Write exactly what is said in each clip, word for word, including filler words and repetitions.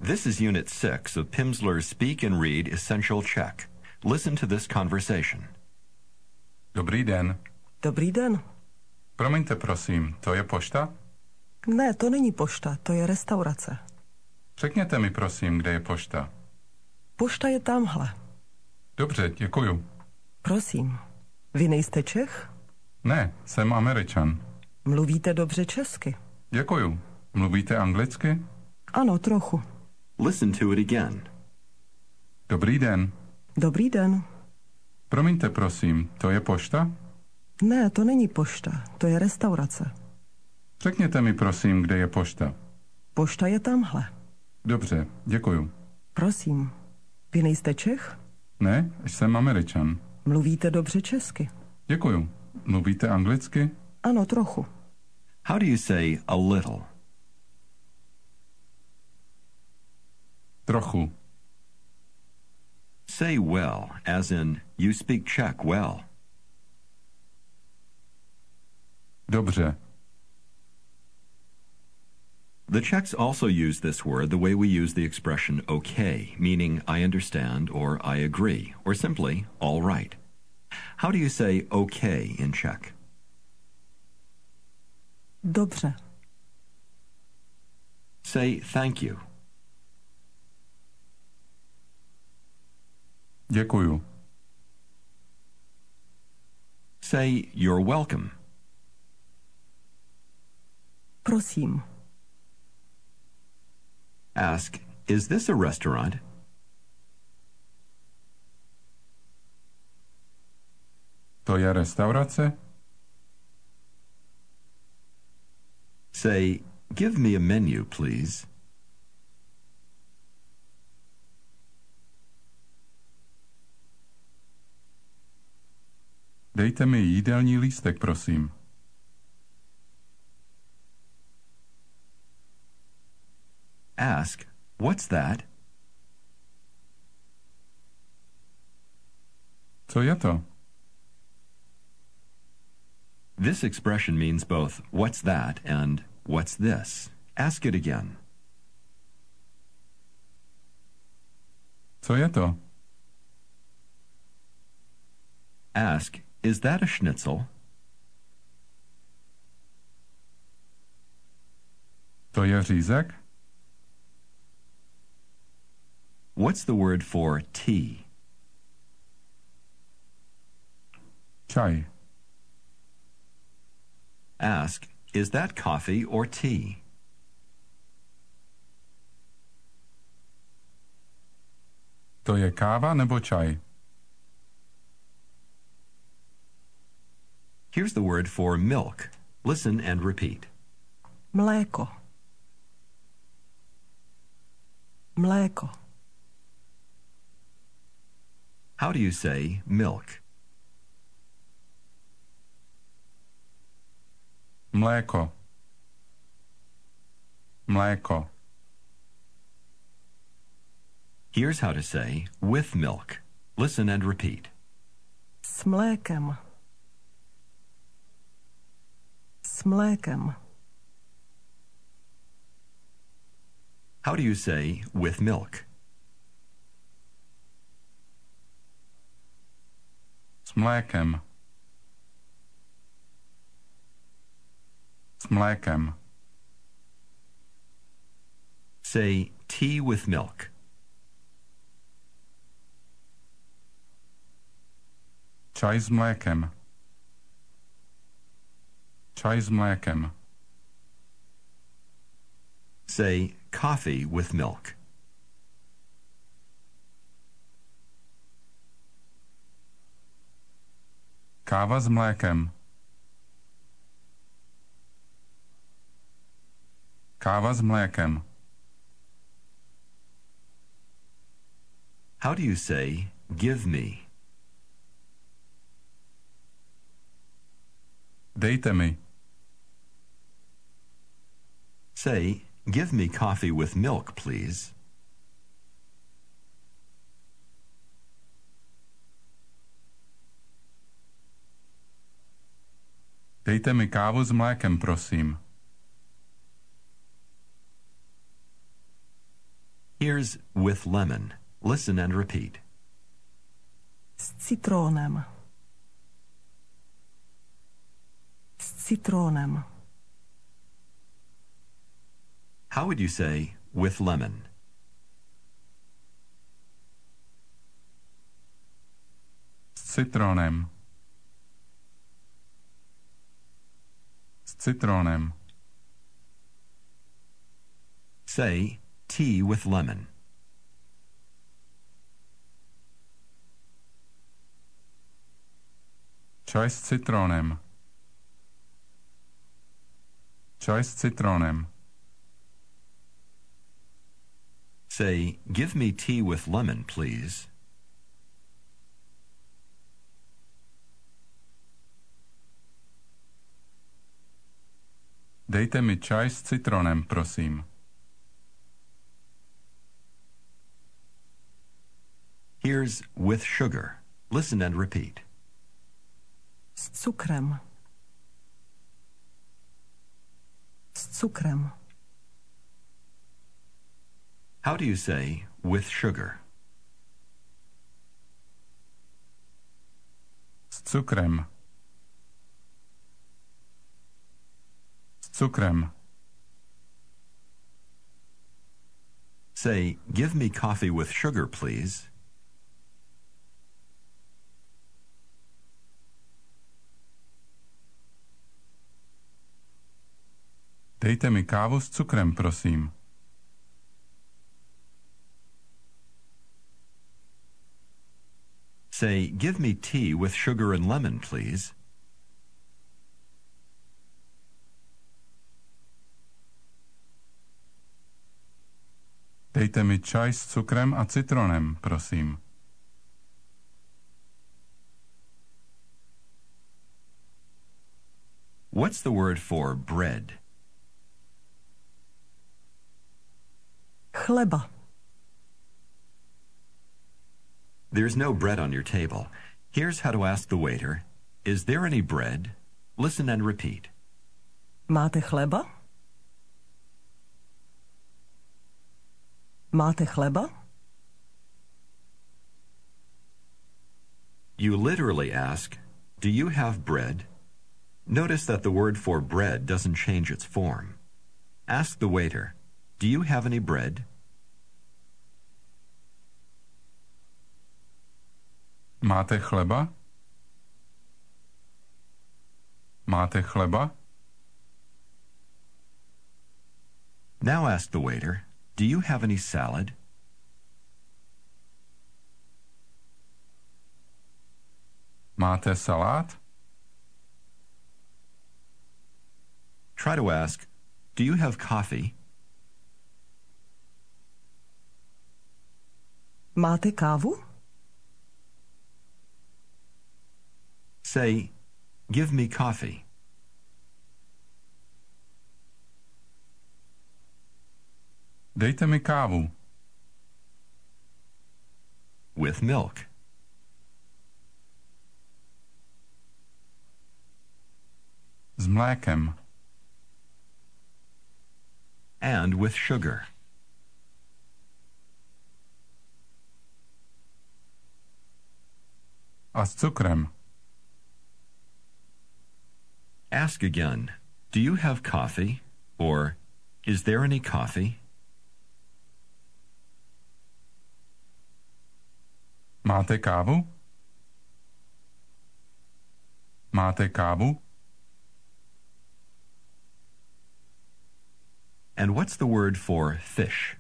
This is Unit six of Pimsleur's Speak and Read Essential Czech. Listen to this conversation. Dobrý den. Dobrý den. Promiňte, prosím, to je pošta? Ne, to není pošta, to je restaurace. Řekněte mi, prosím, kde je pošta. Pošta je tamhle. Dobře, děkuju. Prosím. Vy nejste Čech? Ne, jsem Američan. Mluvíte dobře česky. Děkuju. Mluvíte anglicky? Ano, trochu. Listen to it again. Dobrý den. Dobrý den. Promiňte, prosím, to je pošta? Ne, to není pošta, to je restaurace. Řekněte mi, prosím, kde je pošta. Pošta je tamhle. Dobře, děkuju. Prosím. Vy nejste Čech? Ne, jsem Američan. Mluvíte dobře česky. Děkuju. Mluvíte anglicky? Ano, trochu. How do you say a little? Trochu. Say well, as in you speak Czech well. Dobře. The Czechs also use this word the way we use the expression okay, meaning I understand or I agree, or simply all right. How do you say okay in Czech? Dobře. Say thank you. Děkuju. Say you're welcome. Prosím. Ask, is this a restaurant? To je restaurace? Say, give me a menu, please. Dejte mi jídelní lístek, prosím. Ask, what's that? Co je to? This expression means both what's that and what's this. Ask it again. Co je to? Ask, is that a schnitzel? To je řízek? What's the word for tea? Čaj. Ask, is that coffee or tea? To je káva nebo čaj? Here's the word for milk. Listen and repeat. Mléko. Mléko. How do you say milk? Mléko. Mléko. Here's how to say with milk. Listen and repeat. S mlékem. S mlékem. How do you say with milk? S mlékem. S mlékem. Say tea with milk. Čaj s mlékem. Čaj s mlékem. Say coffee with milk. Káva s mlékem. Káva s mlékem. How do you say give me? Dejte mi. Say, give me coffee with milk, please. Dejte mi kávu s mlékem, prosím. Here's with lemon. Listen and repeat. S citrónem. S citrónem. How would you say with lemon? S citrónem. S citrónem. Say tea with lemon. Čaj s citrónem. Čaj s citrónem. Say, give me tea with lemon, please. Dejte mi čaj s citrónem, prosím. Here's with sugar. Listen and repeat. S cukrem. S cukrem. How do you say with sugar? S cukrem. S cukrem. Say, give me coffee with sugar, please. Dejte mi kávu s cukrem, prosím. Say, give me tea with sugar and lemon, please. Dejte mi čaj s cukrem a citronem, prosím. What's the word for bread? Chleba. There's no bread on your table. Here's how to ask the waiter, is there any bread? Listen and repeat. Máte chleba? Máte chleba? You literally ask, do you have bread? Notice that the word for bread doesn't change its form. Ask the waiter, do you have any bread? Máte chleba? Máte chleba? Now ask the waiter, do you have any salad? Máte salát? Try to ask, do you have coffee? Máte kávu? Say, give me coffee. Dejte mi kávu. With milk. S mlékem. And with sugar. A s cukrem. Ask again, do you have coffee? Or, is there any coffee? Máte kávu? Máte kávu? And what's the word for fish?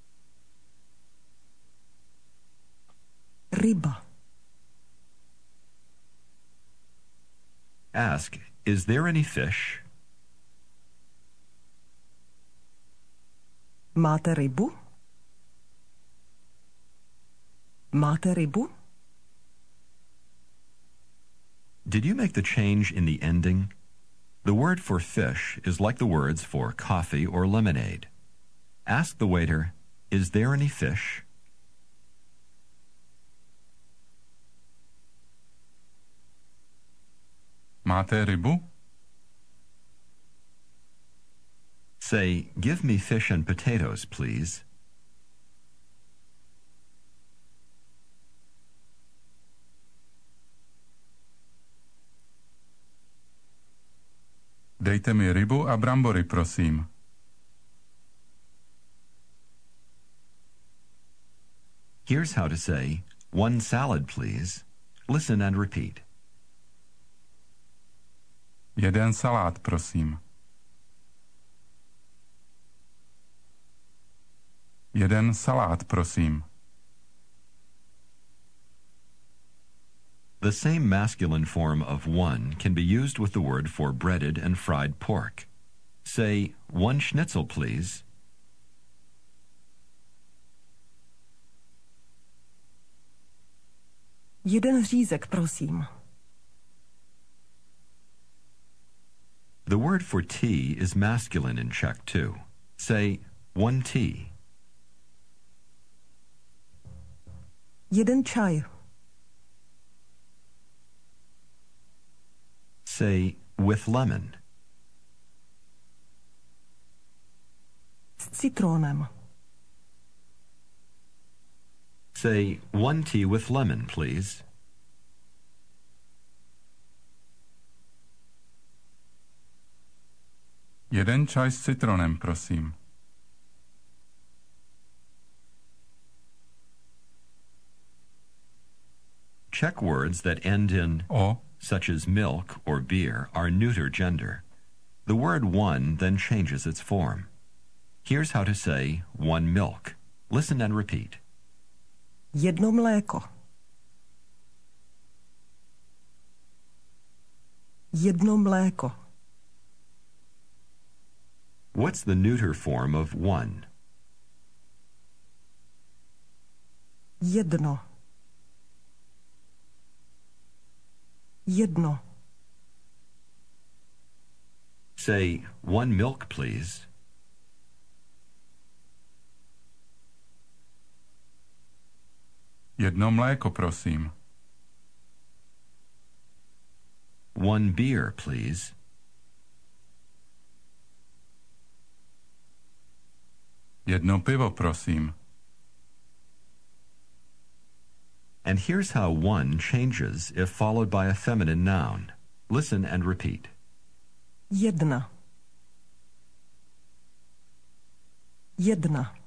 Ryba. Ask, is there any fish? Máte rybu? Máte rybu? Did you make the change in the ending? The word for fish is like the words for coffee or lemonade. Ask the waiter, is there any fish? Máte rybu? Say, give me fish and potatoes, please. Dejte mi rybu a brambory, prosím. Here's how to say, one salad, please. Listen and repeat. Jeden salát, prosím. Jeden salát, prosím. The same masculine form of one can be used with the word for breaded and fried pork. Say, one schnitzel, please. Jeden řízek, prosím. The word for tea is masculine in Czech, too. Say, one tea. Jeden čaj. Say, with lemon. S citrónem. Say, one tea with lemon, please. Jeden čaj s citronem, prosím. Czech words that end in O, such as milk or beer, are neuter gender. The word one then changes its form. Here's how to say one milk. Listen and repeat. Jedno mléko. Jedno mléko. What's the neuter form of one? Jedno. Jedno. Say, one milk, please. jedno mléko, prosím. One beer, please. Jedno pivo, prosím. And here's how one changes if followed by a feminine noun. Listen and repeat. Jedna. Jedna.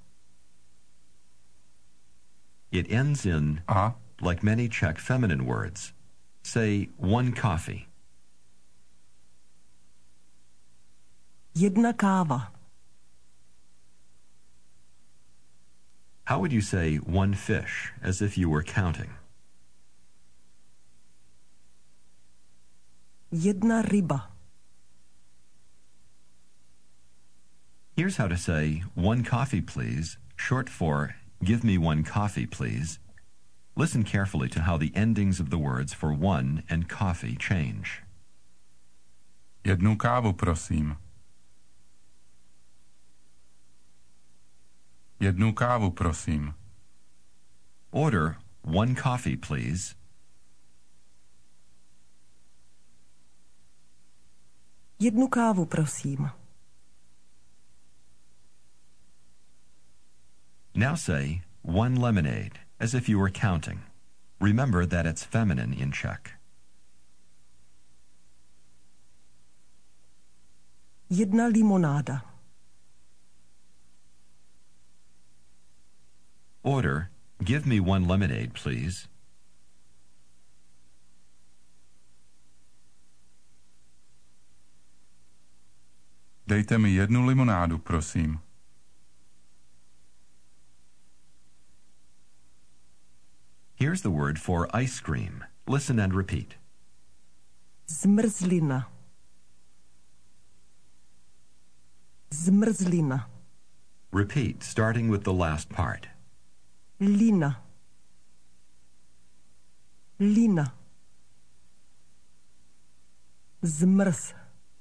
It ends in A, like many Czech feminine words. Say, one coffee. Jedna káva. How would you say one fish, as if you were counting? Jedna ryba. Here's how to say one coffee, please, short for give me one coffee, please. Listen carefully to how the endings of the words for one and coffee change. jednu kávu, prosím. Jednu kávu, prosím. Order one coffee, please. Jednu kávu, prosím. Now say one lemonade, as if you were counting. Remember that it's feminine in Czech. Jedna limonáda. Order, give me one lemonade, please. Dejte mi jednu limonádu, prosím. Here's the word for ice cream. Listen and repeat. Zmrzlina. Zmrzlina. Repeat, starting with the last part. Lina. Lina. Zmrz.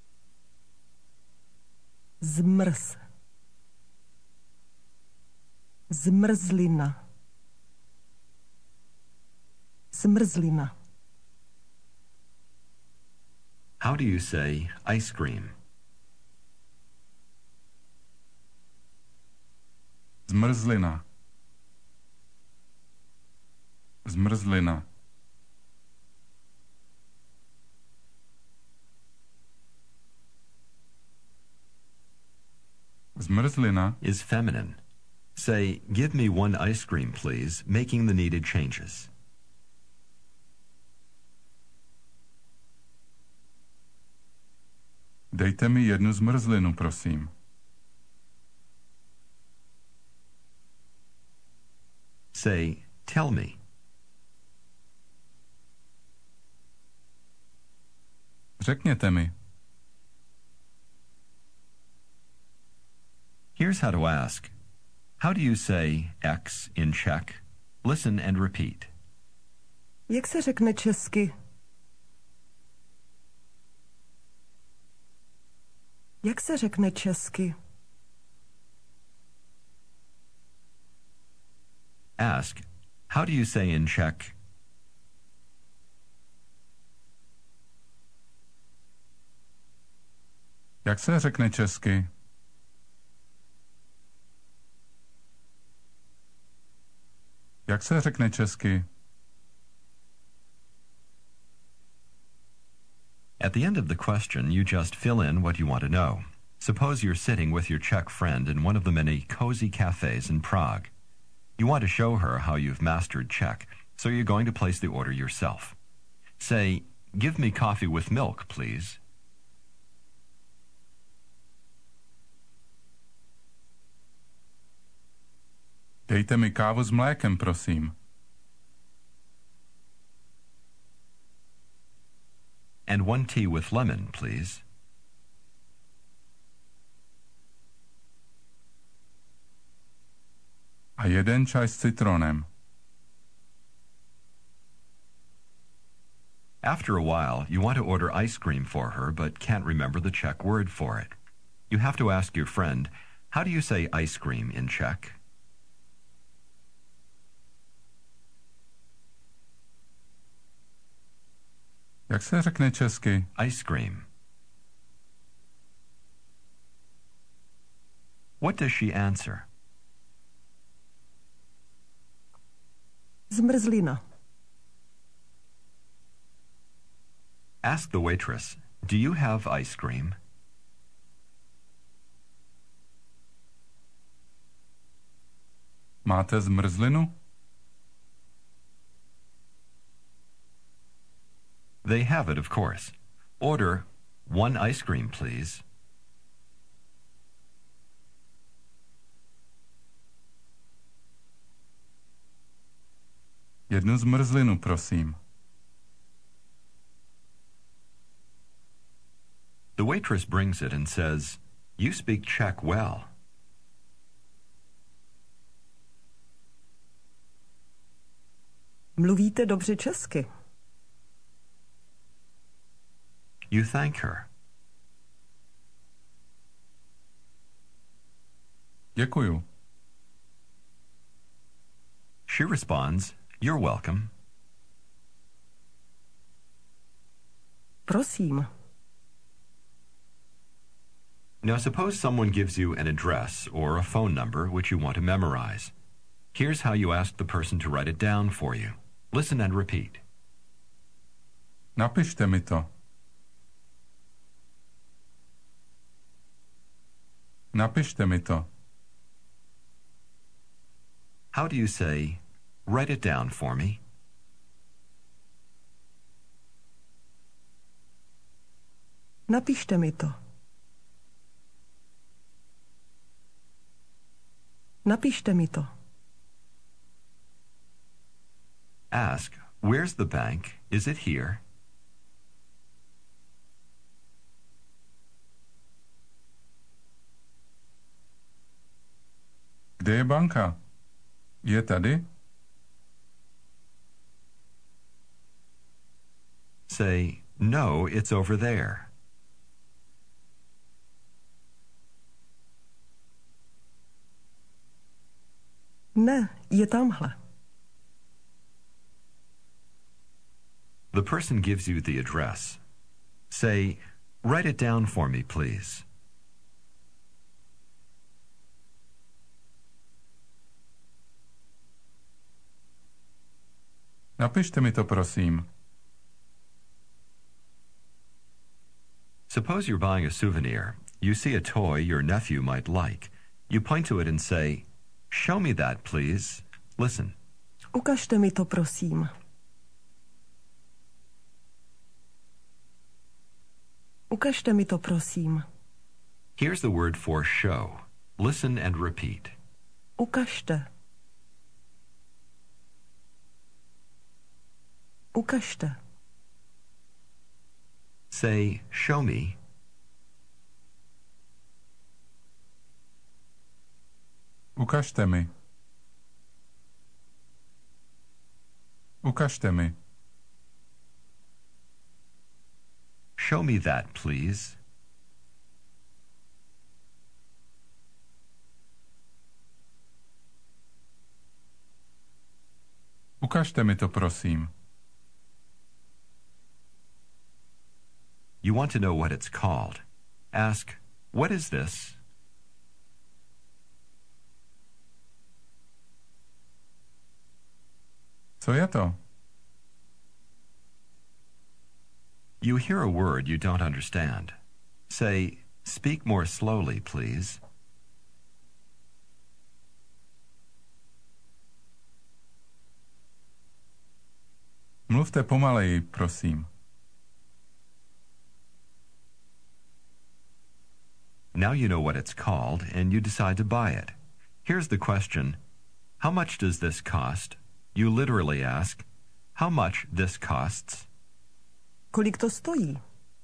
Zmrz. Zmrzlina. Zmrzlina. How do you say ice cream? Zmrzlina. Zmrzlina. Zmrzlina is feminine. Say, give me one ice cream, please, making the needed changes. Dejte mi jednu zmrzlinu, prosím. Say, tell me. Řekněte mi. Here's how to ask. How do you say X in Czech? Listen and repeat. Jak se řekne česky? Jak se řekne česky? Ask, how do you say in Czech? Jak se řekne česky? Jak se řekne česky? At the end of the question, you just fill in what you want to know. Suppose you're sitting with your Czech friend in one of the many cozy cafes in Prague. You want to show her how you've mastered Czech, so you're going to place the order yourself. Say, give me coffee with milk, please. Dejte mi kávu s mlékem, prosím. And one tea with lemon, please. A jeden čaj s citronem. After a while, you want to order ice cream for her, but can't remember the Czech word for it. You have to ask your friend, how do you say ice cream in Czech? Jak se řekne česky? Ice cream. What does she answer? Zmrzlina. Ask the waitress, do you have ice cream? Máte zmrzlinu? They have it, of course. Order one ice cream, please. Jednu zmrzlinu, prosím. The waitress brings it and says, you speak Czech well. Mluvíte dobře česky. You thank her. Děkuju. She responds, you're welcome. Prosím. Now suppose someone gives you an address or a phone number which you want to memorize. Here's how you ask the person to write it down for you. Listen and repeat. Napište mi to. Napište mi to. How do you say, write it down for me? Napište mi to. Napište mi to. Ask, where's the bank? Is it here? Kde je banka? Je tady? Say, no, it's over there. Ne, je tamhle. The person gives you the address. Say, write it down for me, please. Napište mi to, prosím. Suppose you're buying a souvenir. You see a toy your nephew might like. You point to it and say, "Show me that, please." Listen. Ukažte mi to, prosím. Ukažte mi to, prosím. Here's the word for show. Listen and repeat. Ukažte. Ukažte. Say, "Show me." Ukažte mi. Ukažte mi. Show me that, please. Ukažte mi to, prosím. You want to know what it's called. Ask, "What is this?" Co je to? You hear a word you don't understand. Say, "Speak more slowly, please." Mluvte pomaleji, prosím. Now you know what it's called, and you decide to buy it. Here's the question, "How much does this cost?" You literally ask, "How much this costs?" Kolik to stojí?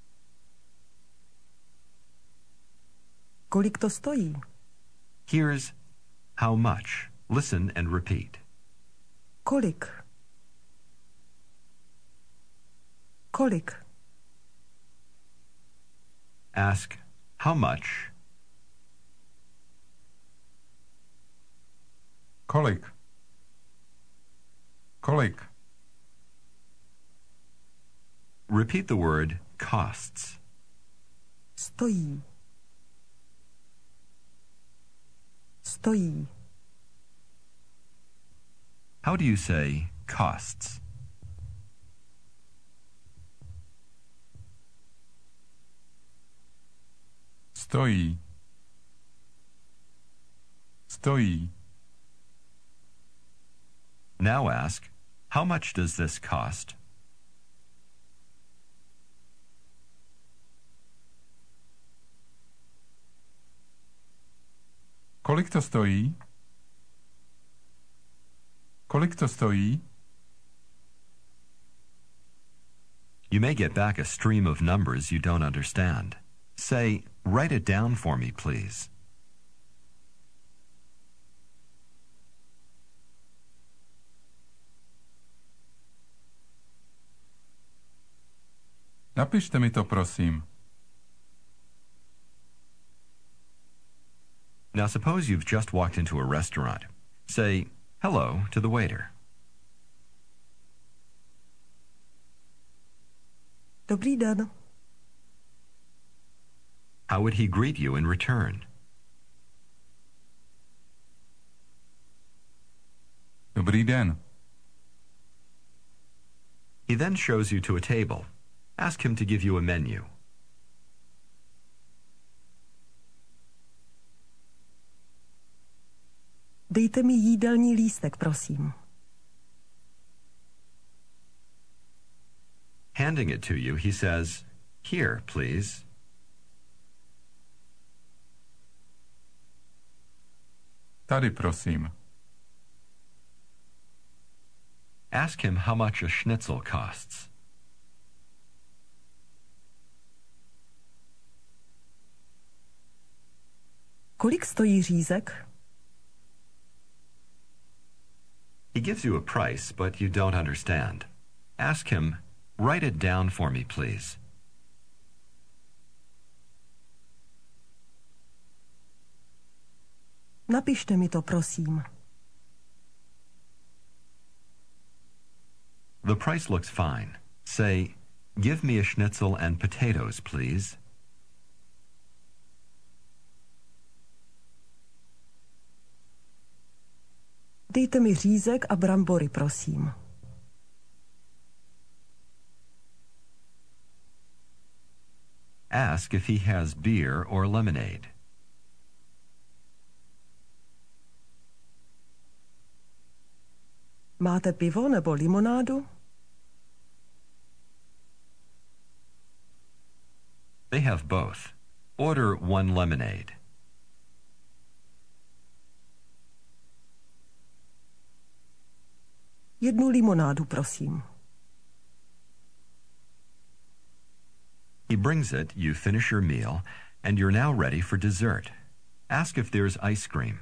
Kolik to stojí? Here's how much. Listen and repeat. Kolik? Kolik? Ask, "How much?" Kolik? Kolik? Repeat the word costs. Stojí. Stojí. How do you say costs? Stojí. Stojí. Now ask, "How much does this cost?" Kolik to stojí? Kolik to stojí? You may get back a stream of numbers you don't understand. Say, "Write it down for me, please." Napište mi to, prosím. Now suppose you've just walked into a restaurant. Say, "Hello" to the waiter. Dobrý den. How would he greet you in return? Dobrý den. He then shows you to a table. Ask him to give you a menu. Dejte mi jídelní lístek, prosím. Handing it to you, he says, "Here, please." Tady, prosím. Ask him how much a schnitzel costs. Kolik stojí řízek? He gives you a price, but you don't understand. Ask him, "Write it down for me, please." Napište mi to, prosím. The price looks fine. Say, "Give me a schnitzel and potatoes, please." Dejte mi řízek a brambory, prosím. Ask if he has beer or lemonade. Máte pivo nebo limonádu? They have both. Order one lemonade. Jednu limonádu, prosím. He brings it, you finish your meal, and you're now ready for dessert. Ask if there's ice cream.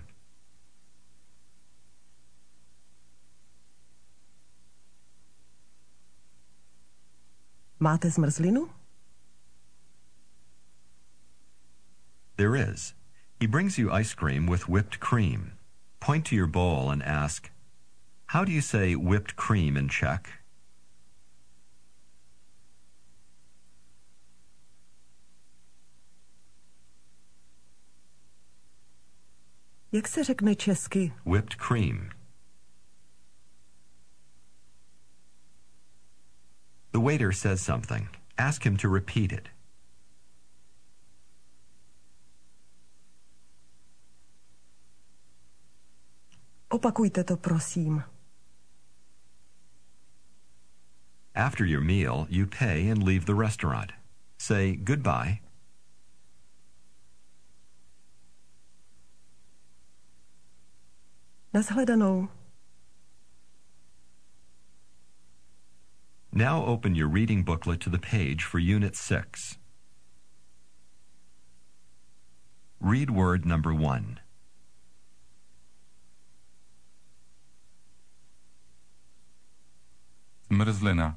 Máte zmrzlinu? There is. He brings you ice cream with whipped cream. Point to your bowl and ask, how do you say whipped cream in Czech? Jak se řekne česky? Whipped cream. The waiter says something. Ask him to repeat it. Opakujte to, prosím. After your meal, you pay and leave the restaurant. Say goodbye. Nashledanou. Now open your reading booklet to the page for Unit six. Read word number one. Zmrzlina.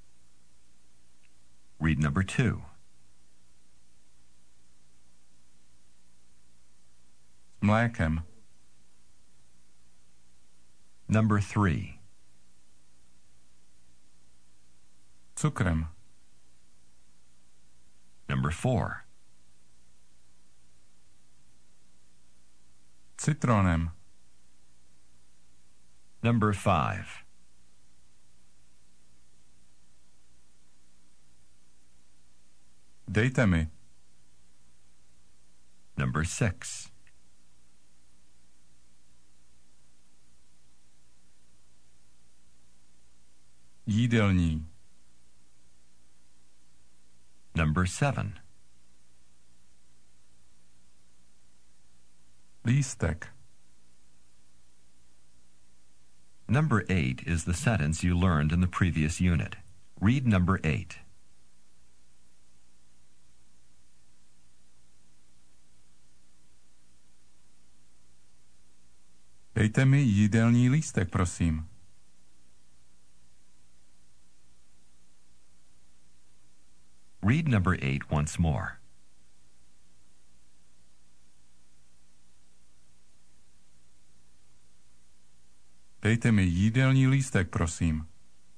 Read number two. S mlékem. Number three. Cukrem. Number four. Citronem. Number five. Dejte mi. Number six. Jídelní. Number seven. Lístek. Number eight is the sentence you learned in the previous unit. Read number eight. Dejte mi jídelní lístek, prosím. Read number eight once more. Dejte mi jídelní lístek, prosím.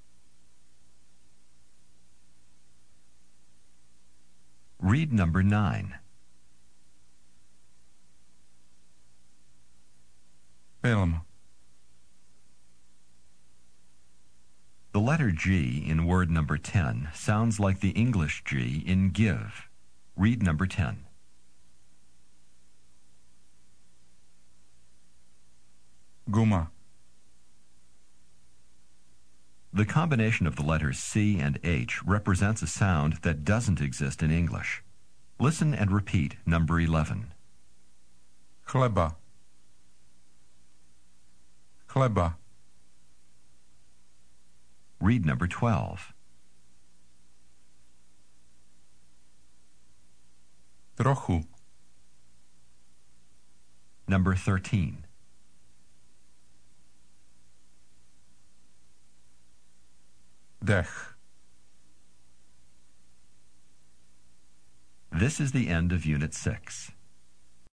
Read number nine. Film. The letter G in word number ten sounds like the English G in give. Read number ten. Guma. The combination of the letters C and H represents a sound that doesn't exist in English. Listen and repeat number eleven. Chleba. Chleba. Read number twelve. Trochu. Number thirteen. Dech. This is the end of Unit six.